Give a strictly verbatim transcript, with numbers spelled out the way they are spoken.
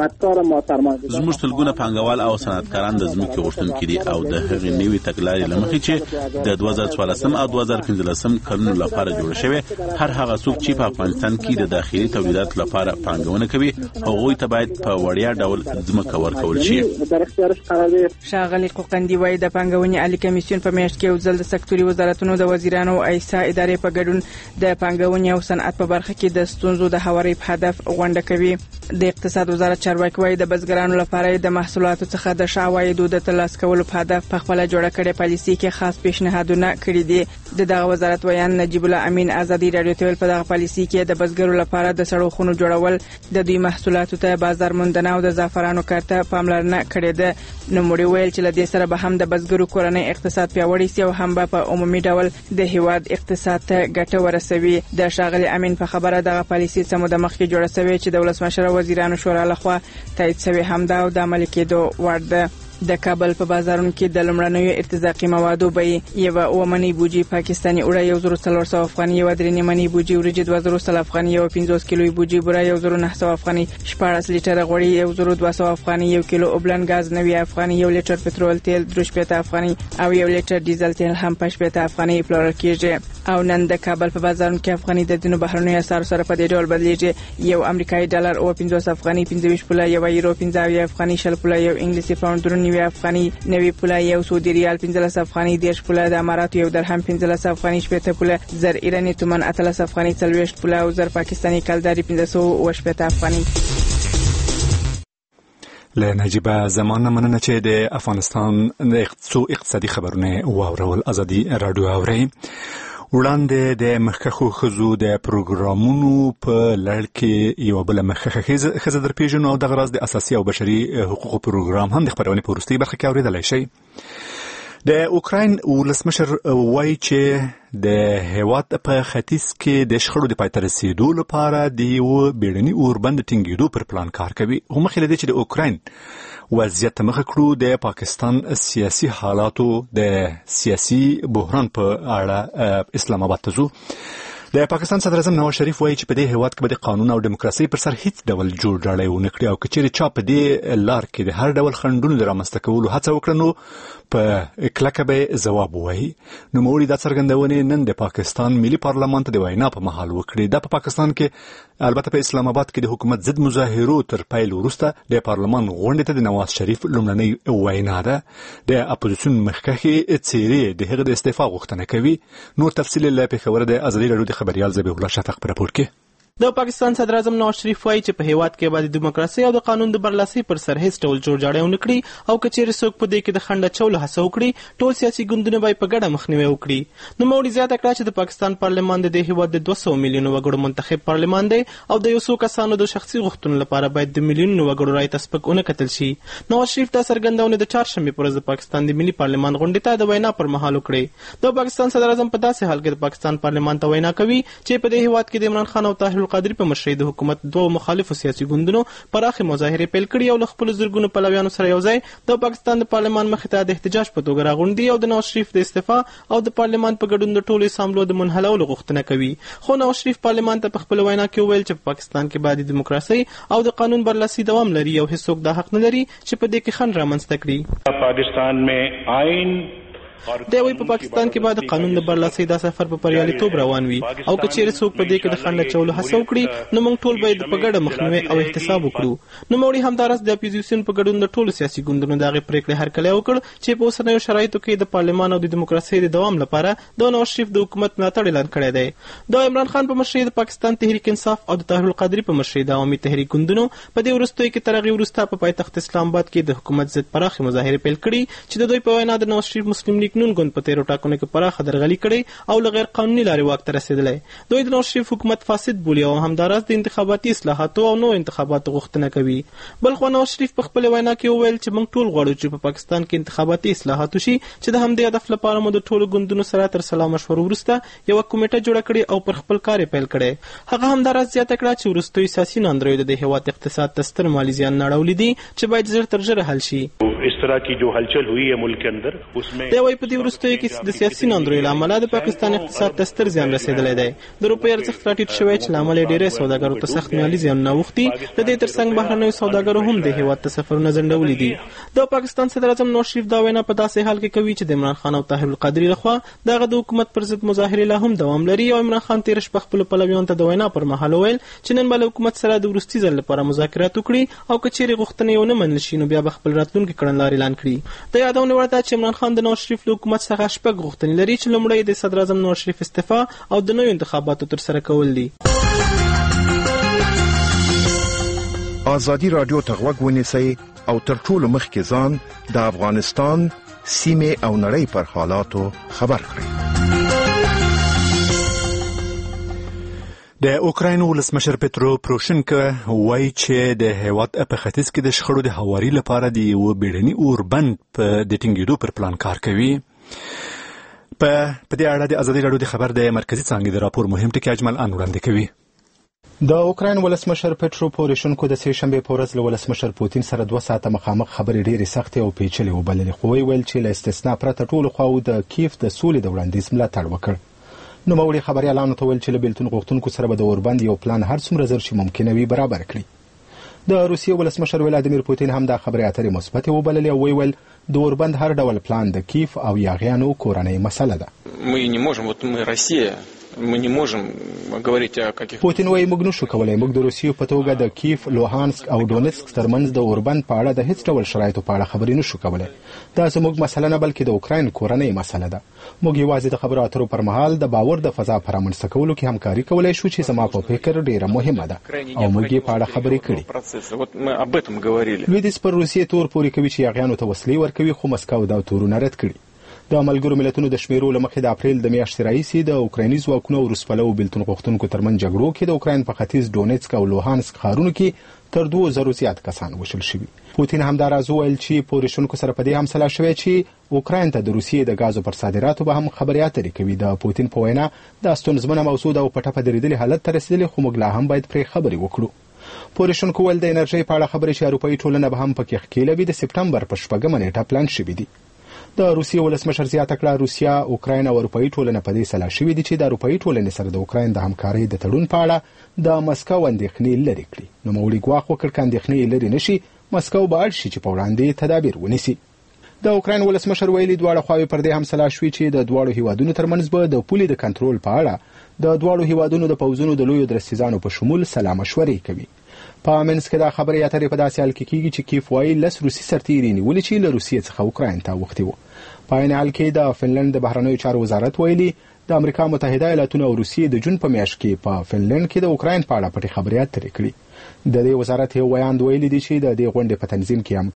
صنعتکار محترم زموږ ټولګونه پانګوال او صنعتکاران د ځمکې غوښتونکي دي او د هغې نوې تګلارې له مخې چې د دوه زره څوارلسم او دوه زره پنځلسم کلونو لپاره جوړه شوې، هر هغه څوک چې په افغانستان کې د داخلي تولیداتو لپاره پانګونه کوي هغوی ته باید په وړیا ډول ځمکه ورکول شي. ښاغلي قوقندي وایي د پانګونې عالي کمیسیون په میاشت کې یو ځل د سکتوري وزارتونو د وزیرانو او ایسا ادارې په ګډون د پانګونې او صنعت په برخه کې د ستونزو د هواري په هدف غونډه کوي. د اقتصاد وزارت چارواکي وایي د بزګرانو لپاره د محصولاتو څخه د ښه عوایدو د ترلاسه کولو په هدف په خپله جوړه کړې پالیسي کې خاص پیشنهادونه کړي دي. د دغه وزارت ویان نجیب الله امین ازادي راډیو ته ویل په دغه پالیسي کې د بزګرو لپاره د سړو خونو جوړول، د دوی محصولاتو ته بازار موندنه او د زعفرانو کار ته پاملرنه کړې ده. نوموړي ویل چې له دې سره به هم د بزګرو کورنۍ اقتصاد پیاوړی سي او هم به په عمومي ډول د هیواد اقتصاد ته ګټه ورسوي. د ښاغلي امین په خبره دغه پالیسي څه موده مخکې جوړه شوې چې د ولسمشر وزیرانو شورا لخوا تایید شوې همدا او د عملي کېدو وړ ده. د کابل په بازارونو کې د لومړنیو ارتزاقي موادو بیې یوه اوه منۍ بوجي پاکستاني اوړه یو زر څلور سوه افغانۍ، یوه درې نیمه منۍ بوجي وریجې دوه زره سل افغانۍ، یوه پنځوس کیلوي بوجي بوره یو زر نهه سوه افغانۍ، شپاړس لیټره غوړي یو زر دوه سوه افغانۍ، یو کیلو اوبلن ګاز نوي افغانۍ، یو لیټر پټرول تیل درې شپېته افغانۍ او یو لیټر ډیزل تیل هم په شپېته افغانۍ پلورل کېږي. او نن د کابل په بازارونو کې افغانۍ د ځینو بهرنیو اسعارو سره په دې ډول بدلیږي. یو امریکایي ډالر اوه پنځوس افغانۍ، پنځه ویشت پوله، یوه یورو پنځه اویا افغانۍ، شل پوله یو انګلیسي پاونډ درې نوي افغانۍ، نوي پوله یو سعودي ریال پنځلس افغانۍ، دېرش پوله د اماراتو یو درهم پنځلس افغانۍ، شپېته پوله زر ایراني تومن اتلس افغانۍ، څلوېښت پوله او زر پاکستاني کلداري پنځه سوه اوه شپېته افغانۍ. له نجیبه زمانه مننه چې د افغانستان د څو اقتصادي خبرونه واورول. ازادي راډیو اورئ. وړاندې د مخکښو ښځو د پروګرامونو په لړ کې یوه بله مخکښه ښځه در پېژنو او دغه راز د اساسي او بشري حقوقو پروګرام هم د خپرونې په وروستۍ برخه کې اورېدلی شئ. د اوکراین ولسمشر وایي چې د هېواد په ختیځ کې د شخړو د پای ته رسېدو لپاره د یوه بیړني اوربند ټینګېدو پر پلان کار کوي. خو مخکې له دې چې د اوکراین وضعیت ته مخه کړو، د پاکستان سیاسي حالاتو د سیاسي بحران په اړه اسلام آباد ته ځو. د پاکستان صدر اعظم نواز شریف وایي چې په دې هېواد کې به د قانون او دیموکراسۍ پر سر هیڅ ډول جوړجاړی ونه کړي او که چیرې چا په دې لار کې د هر ډول خنډونو د رامنځته کولو هڅه وکړه نو په کلکه به ځواب ووایي. نوموړي دا څرګندونې نن د پاکستان ملي پارلمان ته د وینا په مهال وکړي. دا په پاکستان کې البته په اسلام آباد کې د حکومت ضد مظاهرو تر پیل وروسته د پارلمان غونډې ته د نواز شریف لومړنۍ وینا ده. د اپوزیسیون مخکښې څېرې د هغه د استعفا غوښتنه کوي. نور تفصیل له پېښور د ازادي راډیو د خبريال ذبیح الله شفق په راپور کې. د پاکستان صدر اعظم نواز شریف وایي چې په هیواد کې به د دیموکراسي او د قانون د برلاسۍ پر سر هیڅ ډول جوړجاړی ونه کړي او که چیرې څوک په دې کې د خنډ اچولو هڅه وکړي ټول سیاسي ګوندونه به یې په ګډه مخنیوی وکړي. نوموړي زیاته کړه چې د پاکستان پارلمان د دې هیواد د دوه سوه میلیونو وګړو منتخب پارلمان دی او د یو څو کسانو د شخصي غوښتنو لپاره باید د میلیونونو وګړو رایې ته سپک ونه کتل شي. نواز شریف دا څرګندونه د چهارشنبې په ورځ د پاکستان د ملي پارلمان غونډې ته د وینا پر مهال وکړې. د پاکستان صدر اعظم په داسې حال کې د پاکستان پارلمان ته وینا کوي چې په دې هیواد کې د عمران خان او طاهر القادري په مشرۍ د حکومت دوه مخالفو سیاسي ګوندونو پراخې مظاهرې پیل کړي او له خپلو زرګونو پلویانو سره یو ځای د پاکستان د پارلمان مخې ته د احتجاج په توګه راغونډي او د نواز شریف د استعفا او د پارلمان په ګډون د ټولو اسامبلو د منحلولو غوښتنه کوي. خو نواز شریف پارلمان ته په خپل وینا کې وویل چې په پاکستان کې باید د دیموکراسۍ او د قانون برلاسي دوام لري او هیڅوک دا حق نه لري چې په دې کې خنډ رامنځته کړي. پاکستان میں آئین دی وایي په پاکستان کې باید د قانون د برلاسۍ دا سفر په بریالیتوب روان وي او که چیرې څوک په دې کې د خنډ اچولو هڅه وکړي نو موږ ټول باید په ګډه مخنیوی او احتساب وکړو. نوموړي همداراز د اپوزیسیون په ګډون د ټولو سیاسي ګوندونو د هغې پرېکړې هرکلی وکړ چې په اوسنیو شرایطو کې د پارلمان او د دیموکراسۍ د دوام لپاره د نواز شریف د حکومت ملاتړ اعلان کړی دی. د عمران خان په مشرۍ د پاکستان تحریک انصاف او د طاهر القادري په مشرۍ د عوامي تحریک ګوندونو په دې وروستیو کې تر هغې وروسته په پایتخت اسلام آباد کې د حکومت ضد پراخې مظاهرې پیل کړي چې د دوی په وینا د نواز شریف مسلم لیگ نون ګوند په تېرو ټاکنو کې پراخه درغلي کړې او له غیر قانوني لارې واک ته رسېدلی. دوی د نواز شریف حکومت فاسد بولي او همداراز د انتخاباتي اصلاحاتو او نوو انتخاباتو غوښتنه کوي. بلخوا نواز شریف په خپلې وینا کې وویل چې موږ ټول غواړو چې په پاکستان کې انتخاباتي اصلاحات وشي چې د همدې هدف لپاره مو د ټولو ګوندونو سره تر سلا مشورو وروسته یوه کمیټه جوړه کړې او پر خپل کار یې پیل کړی. هغه همداراز زیاته کړه چې وروستیو سیاسي ناندریو د دې هېواد اقتصاد ته ستر مالي زیان اړولی دي چې باید ژر تر ژره حل شي. इस तरह की जो हलचल हुई है मुल्क के अंदर उसमें د وای په دې وروستیو کې د سیاسي ناندرۍ له امله د پاکستان اقتصاد ته ستر زیان رسیدلی دی. د روپۍ ارزښت راټیټ شوی چې له امله یې ډېری سوداګرو ته سخت مالي زیانونه اوښتي. د دې ترڅنګ بهرنیو سوداګرو هم د هیواد ته سفرونه ځنډولي دي. د پاکستان صدر اعظم نواز شریف دا وینا په داسې حال کې کوي چې د عمران خان او طاهر القادري لخوا دغه د حکومت پر ضد مظاهرې لا هم دوام لري. او عمران خان تېره شپه خپلو پلویانو ته د وینا پر مهال وویل چې نن به له حکومت سره د وروستي ځل لپاره مذاکرات وکړي او که چیرې غوښتنې ونه منل شي نو بیا به خپل راتلونکي کړنلارې اعلان کړي. د یادونې وړ ده چې عمران خان د نواز شریف له حکومت څخه شپږ غوښتنې لري چې لومړی د صدر اعظم نواز شریف استعفا او د نویو انتخاباتو ترسره کول دي. ازادي رادیو ته غوږ ونیسئ او تر ټولو مخکې ځان د افغانستان سیمې او نړۍ پر حالاتو خبر کړئ. د اوکراین ولسمشر پترو پروشنکو وایي چې د هیواد په ختیځ کې د شخړو د هواري لپاره د یو بیړني اوربند په د ټینګېدو پر پلان کار کوي. په په دې اړه د ازادي راډیو د خبر د مرکزي څانګې د راپور مهم ټکی اجمل ان وړاندې کوي. د اوکراین ولسمشر پترو پوروشنکو د سې شنبې په ورځ له ولسمشر پوتین سره دوه ساعته مخامخ خبرې ډېرې سختې او پیچلې وبللې، خو ویل چې له استثنا پرته ټولو خواو د کیف د سولې د وړاندیز ملاتړ وکړ. نو موري خبريالانو ته ویل چې له بیلتون غوښتونکو سره به د اوربند یو پلان هر څومره زر شي ممکنه وي برابر کړي. د روسیې ولسمشر ولادیمیر پوتین هم دا خبرې اترې مثبت وبللې او ویل د اوربند هر ډول پلان د کیف او یاغیانو کورنۍ مسله ده. Мы не можем, вот мы Россия, мы не можем говорить о каких پوتین وايي موږ نشو کولای موږ د روسیې په توګه د کیف، لوهانسک او ډونیتسک ترمنځ د اوربند په اړه د هیڅ ډول شرایطو په اړه خبرې نشو کولای. دا زموږ مسله نه بلکې د اوکراین کورنۍ مسله ده. موږ یوازې د خبرو اترو پر مهال د باور د فضا پر رامنځته کولو کې همکاري کولای شو چې زما په فکر ډیره مهمه ده او موږ یې په اړه خبرې کړې. لویدیځ پر روسیې تور پورې کوي چې یاغیانو ته وسلې ورکوي، خو مسکو دا تورونه رد کړي. د ملګرو ملتونو د شمیرو له مخې د اپریل د میاشتې راهیسې د اوکرایني ځواکونو او روسپلو بیلتون غوښتونکو ترمنځ جګړو کې د اوکراین په ختیځ ډونیتسک او لوهانسک ښارونو کې تر دوه زرو زیات کسان وشل شوي. پوتین همداراز وویل چې پوروشنکو سره په دې هم سلا شوی چې اوکراین ته د روسیې د غازو پر صادراتو به هم خبرې اترې کوي. د پوتین په وینا دا ستونزمنه موضوع ده او په ټپه درېدلې حالت ته رسېدلې، خو موږ لا هم باید پرې خبرې وکړو. پوروشنکو ویل د انرژۍ په اړه خبرې چې اروپایي ټولنه به هم پکې ښکېلوي د سپټمبر په شپږمه نیټه پلان شوي دي. د روسیې ولسمشر زیاته کړه روسیا، اوکراین او اروپایي ټولنه په دې سلا شوي دي چې د اروپایي ټولنې سره د اوکراین د همکارۍ د تړون په اړه د مسکو اندېښنې لرې کړي. نو موري ګواښ وکړ که اندېښنې لرې نشي مسکو به اړ شي چې په وړاندې تدابیر ونیسي. د اوکراین ولسمشر ویلي دواړه خواوې پر دې هم سلا شوي چې د دواړو هیوادونو ترمنځ به د پولې د کنټرول په اړه د دواړو هیوادونو د پوځونو د لویو درستیزانو په شمول سلا مشورې کوي. په منځ کې دا خبرې اترې په داسې حال کې کیږي چې کیف وايي لس روسي سرتیري نیولي چې له روسیې څخه اوکراین ته اوښتي وو. په عین حال کې د فنلند د بهرنیو چارو وزارت ویلي د امریکا متحده ایالاتونو او روسیې د جون په میاشت کې په فنلند کې د اوکراین په اړه پټې خبرې اترې کړې. د دې وزارت یو ویاند ویلي دی چې د دې غونډې په تنظیم کې هم